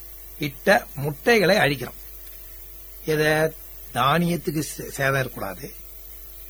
இட்ட முட்டைகளை அழிக்கிறோம். இத தானியத்துக்கு சேதம் இருக்கக்கூடாது,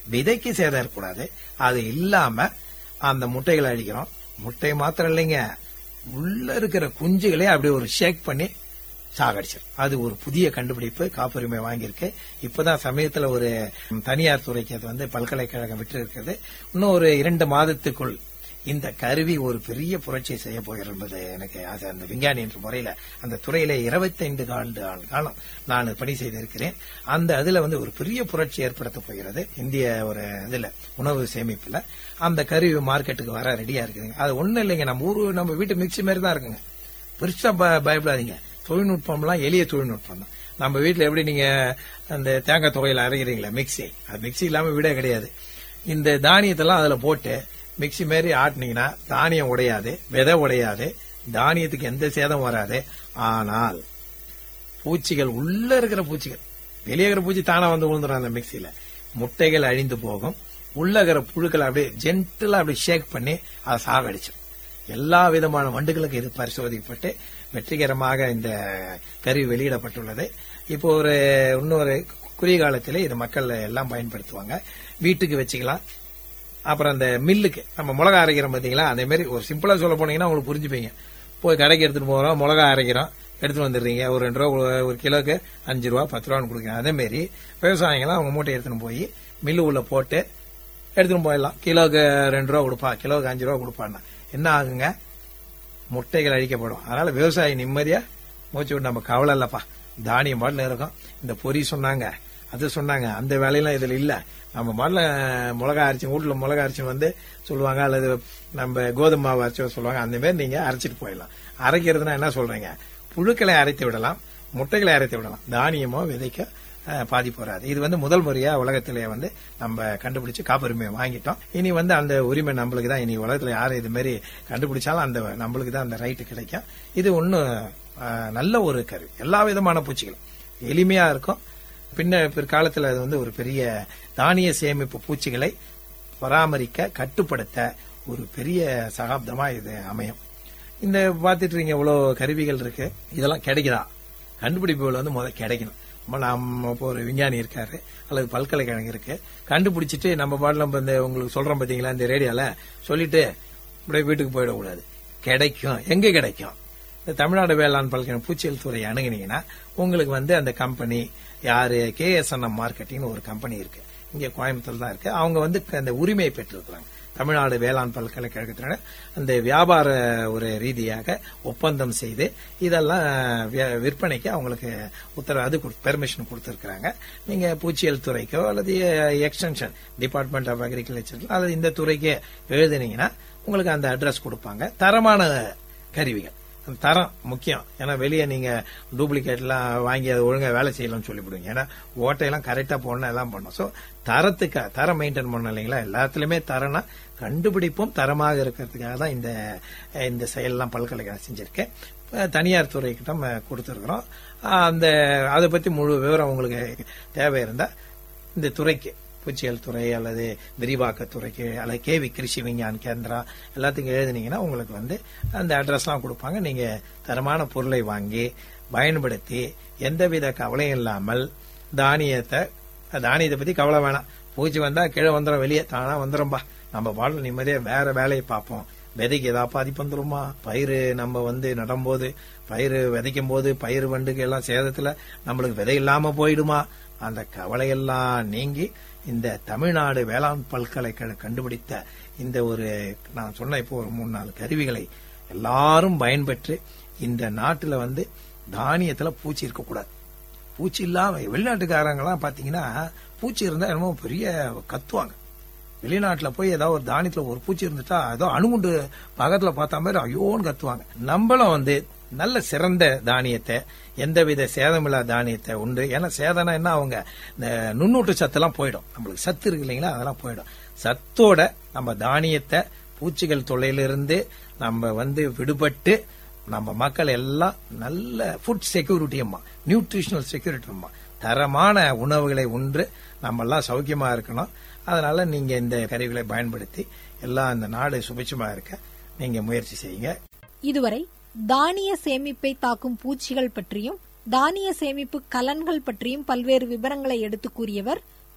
விதைக்கு சேதம் இருக்கக்கூடாது. அது இல்லாம அந்த முட்டைகளை அழிக்கிறோம். முட்டை மாத்திரம் இல்லைங்க, உள்ள இருக்கிற குஞ்சுகளே அப்படியே ஒரு ஷேக் பண்ணி சாகடிச்சிடும். அது ஒரு புதிய கண்டுபிடிப்பு, காப்புரிமை வாங்கியிருக்கு. இப்பதான் சமயத்துல ஒரு தனியார் துறைக்கு அது வந்து பல்கலைக்கழகம் விட்டு இருக்கிறது. இன்னும் ஒரு இரண்டு மாதத்துக்குள் இந்த கருவி ஒரு பெரிய புரட்சியை செய்ய போகிறது எனக்கு ஆசை. அந்த விஞ்ஞானி என்ற முறையில அந்த துறையில இருபத்தி ஐந்து ஆண்டு காலம் நான் பணி செய்திருக்கிறேன். அந்த அதுல வந்து ஒரு பெரிய புரட்சி ஏற்படுத்த போகிறது இந்திய ஒரு இதுல உணவு சேமிப்புல. அந்த கருவி மார்க்கெட்டுக்கு வர ரெடியா இருக்குதுங்க. அது ஒண்ணும் இல்லைங்க, நம்ம ஊரு நம்ம வீட்டு மிக்சி மாதிரி தான் இருக்குங்க. பெருசா பயப்படாதீங்க. தொழில்நுட்பம்லாம் எளிய தொழில்நுட்பம் தான். நம்ம வீட்டுல எப்படி நீங்க அந்த தேங்காய் துறையில அரைக்கிறீங்களா மிக்சி, அது மிக்சி இல்லாம வீடே கிடையாது. இந்த தானியத்தெல்லாம் அதுல போட்டு மிக்சி மாரி ஆட்டினீங்கன்னா தானியம் உடையாது, விதை உடையாது, தானியத்துக்கு எந்த சேதம் வராது. ஆனால் பூச்சிகள், உள்ள இருக்கிற பூச்சிகள், வெளியே இருக்கிற பூச்சி தானா வந்து விழுந்துடும் அந்த மிக்சியில. முட்டைகள் அழிந்து போகும். உள்ள இருக்கிற புழுக்கள் அப்படியே ஜென்டலா அப்படி ஷேக் பண்ணி அதை சாகடிச்சிடும். எல்லா விதமான வண்டுகளுக்கு இது பரிசோதிக்கப்பட்டு வெற்றிகரமாக இந்த கருவி வெளியிடப்பட்டுள்ளது. இப்போ ஒரு இன்னொரு குறுகிய காலத்திலே இது மக்கள் எல்லாம் பயன்படுத்துவாங்க. வீட்டுக்கு வச்சுக்கலாம். அப்புறம் அந்த மில்லுக்கு நம்ம மிளகா அரைக்கிறோம் பாத்தீங்களா, அதே மாதிரி ஒரு சிம்பிளா சொல்ல போனீங்கன்னா உங்களுக்கு புரிஞ்சுப்பீங்க. போய் கடைக்கு எடுத்துட்டு போறோம், மிளகா அரைக்கிறோம், எடுத்துட்டு வந்துடுறீங்க. ஒரு ரெண்டு ரூபா ஒரு கிலோக்கு அஞ்சு ரூபா பத்து ரூபான்னு கொடுக்குறேன். அதே மாதிரி விவசாயிகளாம் அவங்க மூட்டை எடுத்துன்னு போய் மில்லு உள்ள போட்டு எடுத்துட்டு போயிடலாம். கிலோக்கு ரெண்டு ரூபா கொடுப்பா, கிலோக்கு அஞ்சு ரூபா கொடுப்பான்னா என்ன ஆகுங்க? முட்டைகள் அழிக்கப்படும். அதனால விவசாயி நிம்மதியா மூச்சு விட்டு நம்ம கவலை இல்லப்பா, தானியம் பாட்டில் இருக்கும். இந்த பொறி சொன்னாங்க, அது சொன்னாங்க, அந்த வேலையெல்லாம் இதுல இல்ல. நம்ம மாடல மிளகா அரைச்சி வீட்டுல மிளகா அரைச்சி வந்து சொல்லுவாங்க, அல்லது நம்ம கோதுமை மாவு அரைச்சி சொல்லுவாங்க. அந்த மாதிரி நீங்க அரைச்சிட்டு போயிடலாம். அரைக்கிறதுனா என்ன சொல்றீங்க? புழுக்களை அரைத்து விடலாம், முட்டைகளை அரைத்து விடலாம், தானியமோ விதைக்க பாதிப்பு வராது. இது வந்து முதல் முறையா உலகத்திலே வந்து நம்ம கண்டுபிடிச்சு காப்புரிமை வாங்கிட்டோம். இனி வந்து அந்த உரிமை நம்மளுக்கு தான். இனி உலகத்துல யாரும் இது மாதிரி கண்டுபிடிச்சாலும் அந்த நம்மளுக்கு தான் அந்த ரைட்டு கிடைக்கும். இது ஒன்னும் நல்ல ஒரு கருவி. எல்லா விதமான பூச்சிகளும் எளிமையா இருக்கும். பின்ன பிற்காலத்தில் அது வந்து ஒரு பெரிய தானிய சேமிப்பு பூச்சிகளை பராமரிக்க கட்டுப்படுத்த ஒரு பெரிய சகாப்தமா இது அமையும். இந்த பாத்துட்டு இருக்கீங்க இவ்வளவு கருவிகள் இருக்கு, இதெல்லாம் கிடைக்குதா? கண்டுபிடிப்புகள் வந்து முதல் கிடைக்கணும். நம்ம இப்போ ஒரு விஞ்ஞானி இருக்காரு அல்லது பல்கலைக்கழகம் இருக்கு, கண்டுபிடிச்சிட்டு நம்ம பாடல இந்த உங்களுக்கு சொல்றோம் பாத்தீங்களா இந்த ரேடியோல சொல்லிட்டு அப்படியே வீட்டுக்கு போயிடக்கூடாது. கிடைக்கும். எங்க கிடைக்கும்? இந்த தமிழ்நாடு வேளாண் பல்கலை பூச்சியல் துறை அணுகினீங்கன்னா உங்களுக்கு வந்து அந்த கம்பெனி யாரு, K S N M marketing ஒரு கம்பெனி இருக்கு, இங்க கோயம்புத்தூர் தான் இருக்கு. அவங்க வந்து அந்த உரிமையை பெற்றிருக்கிறாங்க. தமிழ்நாடு வேளாண் பல்கலைக்கழகத்தின அந்த வியாபார ஒரு ரீதியாக ஒப்பந்தம் செய்து இதெல்லாம் விற்பனைக்கு அவங்களுக்கு உத்தரவு அது பெர்மிஷன் கொடுத்திருக்கிறாங்க. நீங்க பூச்சியல் துறைக்கோ அல்லது எக்ஸ்டென்ஷன் டிபார்ட்மெண்ட் ஆஃப் அக்ரிகல்ச்சர் அல்லது இந்த துறைக்கு எழுதினீங்கன்னா உங்களுக்கு அந்த அட்ரஸ் கொடுப்பாங்க. தரமான கருவிகள், தரம் முக்கியம். ஏன்னா வெளியே நீங்க டூப்ளிகேட் எல்லாம் வாங்கி அதை ஒழுங்கா வேலை செய்யலாம்னு சொல்லிவிடுவீங்க. ஏன்னா ஓட்டையெல்லாம் கரெக்டா போடணும், எல்லாம் பண்ணும். சோ தரத்துக்கு தரம் மெயின்டைன் பண்ணணும் இல்லைங்களா? எல்லாத்துலயுமே தரம்னா கண்டுபிடிப்பும் தரமாக இருக்கிறதுக்காக தான் இந்த இந்த செயலெல்லாம் பல்கலைக்கழகம் செஞ்சிருக்கேன். தனியார் துறைக்கிட்ட கொடுத்துருக்கிறோம். அந்த அதை பத்தி முழு விவரம் உங்களுக்கு தேவை இருந்தா இந்த துறைக்கு பூச்சியல் துறை அல்லது விரிவாக்கத்துறைக்கு அல்லது கேவி கிருஷி விஞ்ஞான் கேந்திரா எல்லாத்துக்கும் எழுதினீங்கன்னா உங்களுக்கு வந்து அந்த அட்ரஸ் எல்லாம் கொடுப்பாங்க. நீங்க தரமான பொருளை வாங்கி பயன்படுத்தி எந்தவித கவலையும் இல்லாமல் தானியத்தை தானியத்தை பத்தி கவலை வேணாம். பூச்சி வந்தா கீழே வந்துடும், வெளியே தானா வந்துடும்பா, நம்ம வாழ்ல நிம்மதியா வேற வேலையை பார்ப்போம். விதைக்கு ஏதாவது பாதிப்பு வந்துருமா? பயிறு நம்ம வந்து நடும்போது பயிறு விதைக்கும் போது பயிர் வண்டுக்கு எல்லாம் சேதத்துல நம்மளுக்கு விதை இல்லாம போயிடுமா? அந்த கவலையெல்லாம் நீங்கி இந்த தமிழ்நாடு வேளாண் பல்கலைக்கழகம் கண்டுபிடித்த இந்த ஒரு நான் சொன்ன இப்போ ஒரு மூணு நாலு கருவிகளை எல்லாரும் பயன்பெற்று இந்த நாட்டுல வந்து தானியத்துல பூச்சி இருக்கக்கூடாது. பூச்சி இல்லாம வெளிநாட்டுக்காரங்கலாம் பாத்தீங்கன்னா பூச்சி இருந்தா என்னமோ பெரிய கத்துவாங்க. வெளிநாட்டுல போய் ஏதாவது ஒரு தானியத்துல ஒரு பூச்சி இருந்துட்டா ஏதோ அணுகுண்டு பக்கத்துல பார்த்தா மாதிரி ஐயோன்னு கத்துவாங்க. நம்மளும் வந்து நல்ல சிறந்த தானியத்தை, எந்தவித சேதமில்லா தானியத்தை உண்டு. ஏன்னா சேதனா என்ன, அவங்க இந்த நுண்ணூட்டு சத்தெல்லாம் போயிடும். நம்மளுக்கு சத்து இருக்கு இல்லைங்களா, அதெல்லாம் போயிடும். சத்தோட நம்ம தானியத்தை பூச்சிகள் தொல்லையிலிருந்து நம்ம வந்து விடுபட்டு நம்ம மக்கள் எல்லாம் நல்ல ஃபுட் செக்யூரிட்டி அம்மா, நியூட்ரிஷனல் செக்யூரிட்டி அம்மா, தரமான உணவுகளை உண்டு நம்ம எல்லாம் சௌக்கியமா இருக்கணும். அதனால நீங்க இந்த கருவிகளை பயன்படுத்தி எல்லாம் இந்த நாடு சுபிட்சமா இருக்க நீங்க முயற்சி செய்யுங்க. இதுவரை தானிய சேமிப்பை தாக்கும் பூச்சிகள் பற்றியும் தானிய சேமிப்பு கலன்கள் பற்றியும் பல்வேறு விவரங்களை எடுத்து கூறியவர்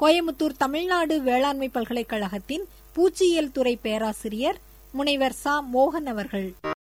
கோயமுத்தூர் தமிழ்நாடு வேளாண்மை பல்கலைக்கழகத்தின் பூச்சியியல் துறை பேராசிரியர் முனைவர் சா மோகன் அவர்கள்.